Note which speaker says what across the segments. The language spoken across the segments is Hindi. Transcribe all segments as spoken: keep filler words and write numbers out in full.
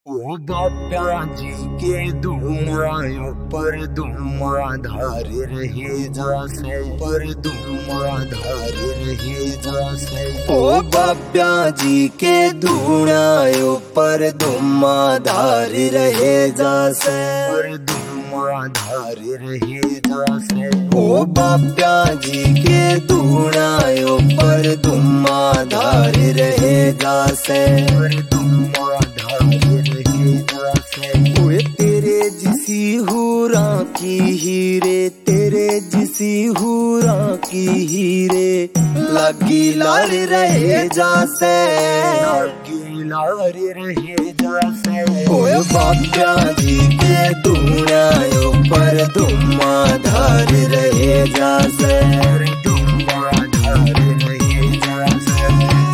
Speaker 1: ओ बाप्या जी के धुआं पर धुआंधार रहे जासे पर धुआंधार रहे जासे।
Speaker 2: ओ बाप्या जी के धुआं पर धुआंधार रहे जासे
Speaker 1: पर धुआंधार रहे जासे।
Speaker 2: ओ बाप्या जी के धुआं पर धुआंधार रहे जासे
Speaker 1: पर धुआंधार रहे जासे।
Speaker 2: ओए तेरे जिसी हूरा की हीरे तेरे जिसी हूरा की हीरे लगी लार रहे जासे
Speaker 1: लगी लार रहे जासे।
Speaker 2: ओए बाप्या जी के धुआं पर धुआंधार रहे जासे
Speaker 1: पर धुआंधार रहे जासे।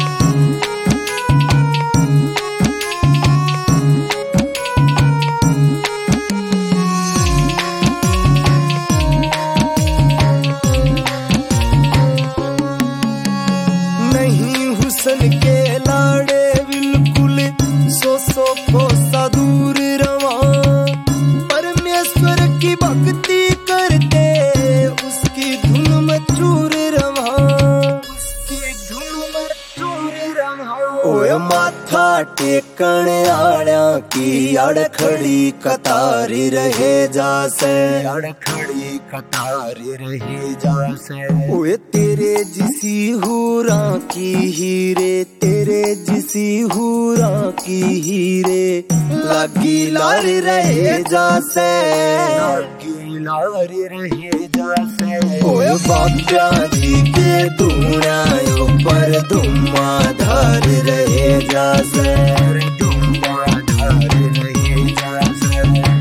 Speaker 2: नहीं हुसन के लाड़े बिल्कुल सो सो कोसा दूर रवा परमेश्वर की भक्ति करते उसकी धुन में चूर रवा
Speaker 1: उसकी धुन में चूर रहा।
Speaker 2: ओए माथा टेकण आड़ा की अड़खड़ी कतार रहे जासे
Speaker 1: अड़खड़ी कतार रहे जासे।
Speaker 2: ओए तेरे जिसी हूरा की हीरे तेरे जिसी हूरा की हीरे लगी लार रहे जासे
Speaker 1: लगी लार रहे जासे।
Speaker 2: ओए बाप्या जी के धुआं पर धुआंधार रहे जासे
Speaker 1: पर धुआंधार रहे जासे।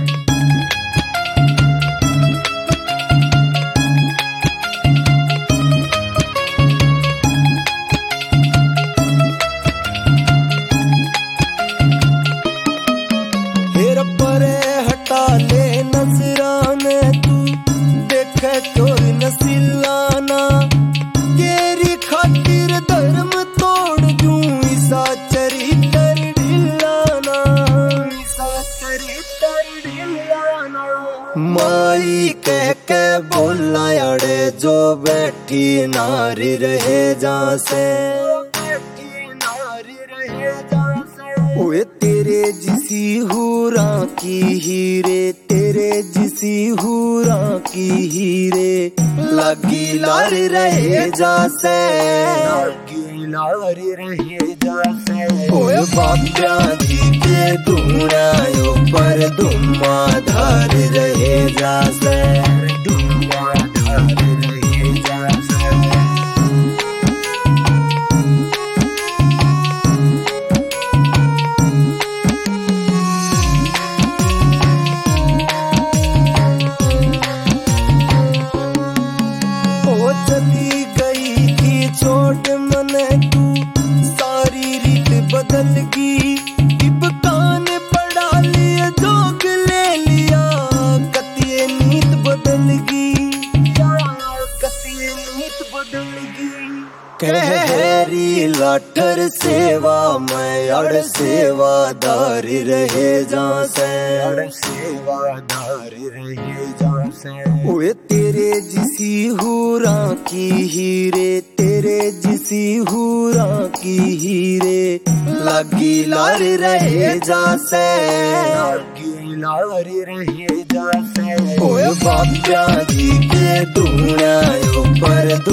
Speaker 2: हेर परे हटा ले नजराने तू देखे चोर नसिलाना तेरी खातिर धर्म तोड़ दूं ईसा चरित्र ढिलाना
Speaker 1: ईसा चरित्र ढिलाना।
Speaker 2: माई कह के बोला अड़े जो बैठी नारी रहे जासे
Speaker 1: बैठी नारी रहे जासे।
Speaker 2: ओए तेरे जिसी हूरा की हीरे तेरे जिसी हूरा की हीरे लगी लार रहे जासे
Speaker 1: लगी लार रहे जासे।
Speaker 2: ओए बाप्या जी के धुआं पर धुआंधार रहे जासे
Speaker 1: पर धुआंधार रहे जासे।
Speaker 2: ओ चली गई थी छोट मन तू सारी रीत बदल गई इब कान पड़ा लिया जोग ले लिया कतिये नीत बदल गई
Speaker 1: कतिये नीत बदल गई।
Speaker 2: कहरी लाठर सेवा में अड़ सेवादार रहे जासे
Speaker 1: अड़ सेवादार रहे जासे।
Speaker 2: ओए तेरे जिसी हूरा की हीरे तेरे जिसी हूरा की हीरे लगी लार रहे जासे
Speaker 1: लगी लार रहे जासे।
Speaker 2: ओए बाप्या जी के धुआं पर